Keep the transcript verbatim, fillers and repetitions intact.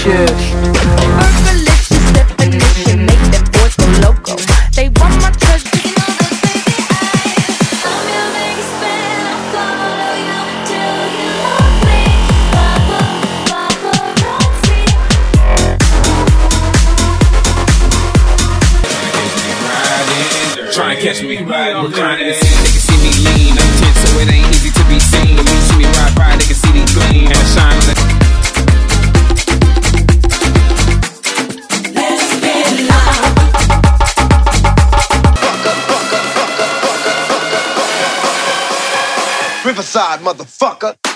shit. Fergalicious definition, make them boys go loco. They want my touch, you know that baby I I'm your biggest fan, I follow you till you love me. Papa, paparazzi. Try and catch me riding, reclining in the seat, they can see me lean. I'm tense, so it ain't easy to be seen. When you see me ride by, they can see the gleam and shine on the. Let's get loud. Riverside, motherfucker.